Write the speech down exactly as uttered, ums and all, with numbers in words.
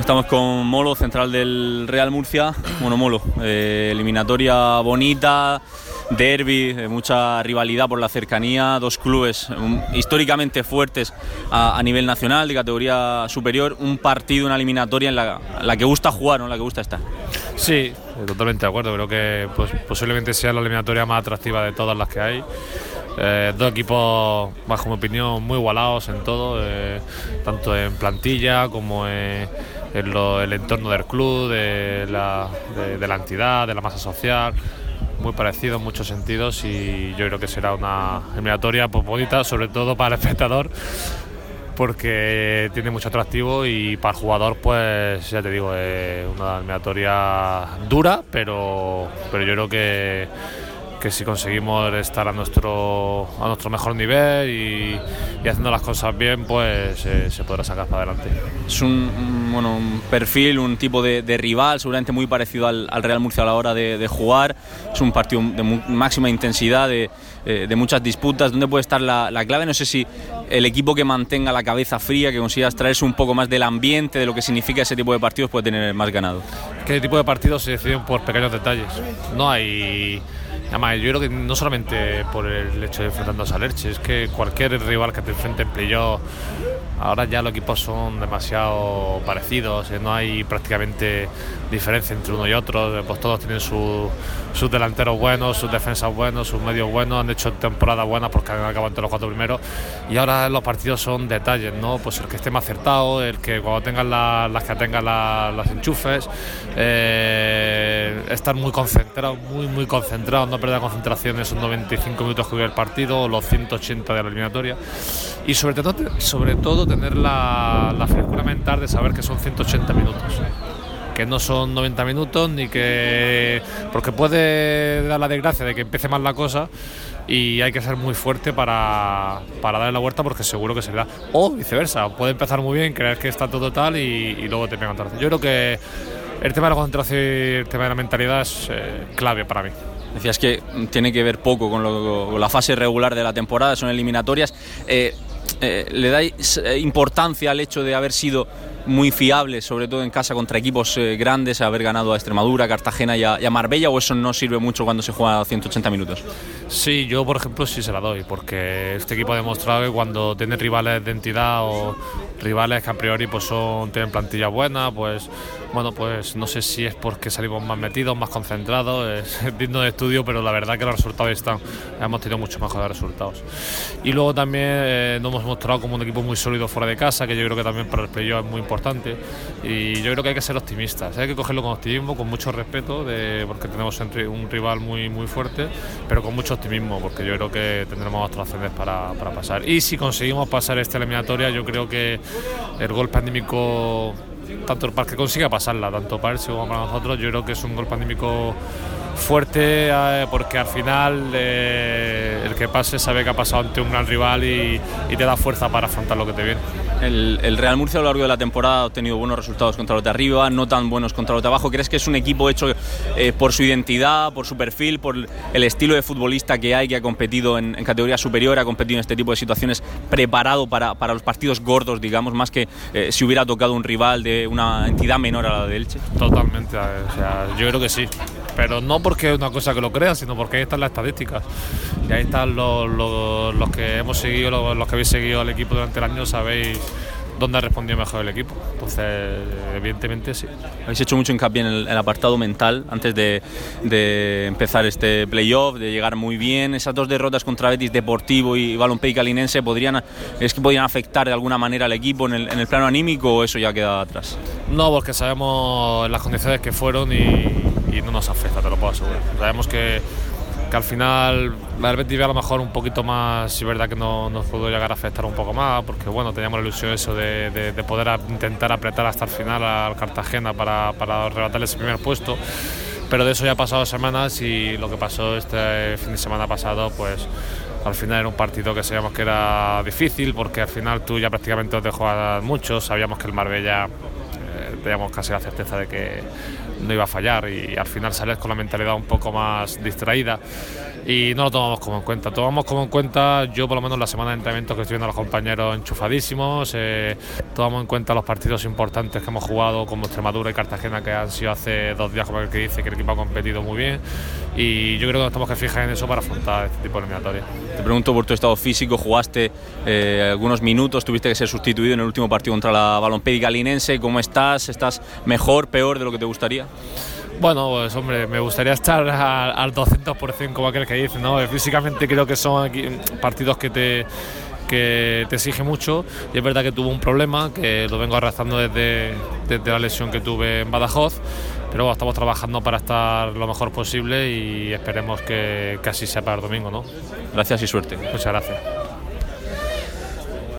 Estamos con Molo, central del Real Murcia. Bueno, Molo, eh, eliminatoria bonita, derbi, eh, mucha rivalidad por la cercanía, dos clubes um, históricamente fuertes a, a nivel nacional, de categoría superior, un partido, una eliminatoria en la, la que gusta jugar, ¿no? En la que gusta estar. Sí, totalmente de acuerdo. Creo que pues, posiblemente sea la eliminatoria más atractiva de todas las que hay. Eh, dos equipos, bajo mi opinión, muy igualados en todo, eh, tanto en plantilla como en, en lo, el entorno del club, de la, de, de la entidad, de la masa social, muy parecido en muchos sentidos, y yo creo que será una eliminatoria pues, bonita, sobre todo para el espectador, porque tiene mucho atractivo, y para el jugador, pues ya te digo, es una eliminatoria dura, pero, pero yo creo que que si conseguimos estar a nuestro a nuestro mejor nivel y, y haciendo las cosas bien, pues eh, se podrá sacar para adelante. Es un, un, bueno, un perfil, un tipo de, de rival seguramente muy parecido al, al Real Murcia a la hora de, de jugar. Es un partido de mu- máxima intensidad, de, de muchas disputas. ¿Dónde puede estar la, la clave? No sé si el equipo que mantenga la cabeza fría, que consiga extraerse un poco más del ambiente, de lo que significa ese tipo de partidos, puede tener más ganado. ¿Qué tipo de partidos se deciden por pequeños detalles? No hay... Además, yo creo que no solamente por el hecho de enfrentarnos al Elche, es que cualquier rival que te enfrente en playoff, ahora ya los equipos son demasiado parecidos, no hay prácticamente diferencia entre uno y otro, pues todos tienen su, sus delanteros buenos, sus defensas buenos, sus medios buenos, han hecho temporadas buenas porque han acabado entre los cuatro primeros, y ahora los partidos son detalles, ¿no? Pues el que esté más acertado, el que cuando tengan la, las que tengan la, las enchufes, eh, estar muy concentrado, muy muy concentrado, no perder la concentración en esos noventa y cinco minutos que dura el partido, los ciento ochenta de la eliminatoria, y sobre todo, sobre todo tener la, la frescura mental de saber que son ciento ochenta minutos, que no son noventa minutos, ni que porque puede dar la desgracia de que empiece mal la cosa y hay que ser muy fuerte para, para darle la vuelta, porque seguro que se le da, o viceversa, puede empezar muy bien, creer que está todo tal y, y luego te pegan otra vez. Yo creo que el tema de la concentración y el tema de la mentalidad es eh, clave para mí. Decías que tiene que ver poco con, lo, con la fase regular de la temporada, son eliminatorias. Eh, eh, ¿Le dais importancia al hecho de haber sido muy fiables, sobre todo en casa contra equipos eh, grandes, haber ganado a Extremadura, a Cartagena y a, y a Marbella, o eso no sirve mucho cuando se juega a ciento ochenta minutos? Sí, yo por ejemplo sí se la doy, porque este equipo ha demostrado que cuando tiene rivales de entidad o rivales que a priori pues son, tienen plantilla buena, pues bueno, pues no sé si es porque salimos más metidos, más concentrados, es digno de estudio, pero la verdad que los resultados están, hemos tenido mucho mejores resultados. Y luego también eh, nos hemos mostrado como un equipo muy sólido fuera de casa, que yo creo que también para el playoff es muy importante, y yo creo que hay que ser optimistas, hay que cogerlo con optimismo, con mucho respeto, de, porque tenemos un rival muy, muy fuerte, pero con mucho optimismo, porque yo creo que tendremos otras opciones para, para pasar. Y si conseguimos pasar esta eliminatoria, yo creo que el golpe anímico, tanto para que consiga pasarla, tanto para él como para nosotros, yo creo que es un golpe anímico fuerte, eh, porque al final eh, el que pase sabe que ha pasado ante un gran rival y, y te da fuerza para afrontar lo que te viene. El, el Real Murcia a lo largo de la temporada ha obtenido buenos resultados contra los de arriba, no tan buenos contra los de abajo. ¿Crees que es un equipo hecho eh, por su identidad, por su perfil, por el estilo de futbolista que hay, que ha competido en, en categoría superior, ha competido en este tipo de situaciones, preparado para, para los partidos gordos, digamos, más que eh, si hubiera tocado un rival de una entidad menor a la de Elche? Totalmente, o sea, yo creo que sí, pero no porque es una cosa que lo crea, sino porque ahí están las estadísticas y ahí están los, los, los que hemos seguido, los, los que habéis seguido al equipo durante el año, sabéis dónde ha respondido mejor el equipo. Entonces, evidentemente sí. Habéis hecho mucho hincapié en el, el apartado mental antes de, de empezar este playoff, de llegar muy bien. Esas dos derrotas contra Betis Deportivo y Balompié Calinense, ¿podrían, ¿es que podrían afectar de alguna manera al equipo en el, en el plano anímico, o eso ya queda atrás? No, porque sabemos las condiciones que fueron y, y no nos afecta, te lo puedo asegurar. Sabemos que que al final la del Betis a lo mejor un poquito más, sí es verdad que no nos pudo llegar a afectar un poco más, porque bueno, teníamos la ilusión eso de, de, de poder a, intentar apretar hasta el final al Cartagena para, para arrebatarle ese primer puesto, pero de eso ya ha pasado semanas, y lo que pasó este fin de semana pasado, pues al final era un partido que sabíamos que era difícil, porque al final tú ya prácticamente no te juegas mucho, sabíamos que el Marbella eh, teníamos casi la certeza de que no iba a fallar, y al final sales con la mentalidad un poco más distraída, y no lo tomamos como en cuenta. Tomamos como en cuenta, yo por lo menos la semana de entrenamiento que estoy viendo a los compañeros enchufadísimos, eh, tomamos en cuenta los partidos importantes que hemos jugado como Extremadura y Cartagena, que han sido hace dos días, como el que dice que el equipo ha competido muy bien, y yo creo que nos tenemos que fijar en eso para afrontar este tipo de eliminatorias. Te pregunto por tu estado físico, jugaste eh, algunos minutos, tuviste que ser sustituido en el último partido contra la Balompédica Linense. ¿Cómo estás? ¿Estás mejor, peor de lo que te gustaría? Bueno, pues hombre, me gustaría estar al, al doscientos por ciento como aquel que dice, ¿no? Físicamente creo que son aquí partidos que te, que te exigen mucho, y es verdad que tuve un problema que lo vengo arrastrando desde, desde la lesión que tuve en Badajoz, pero bueno, estamos trabajando para estar lo mejor posible y esperemos que, que así sea para el domingo, ¿no? Gracias y suerte. Muchas gracias.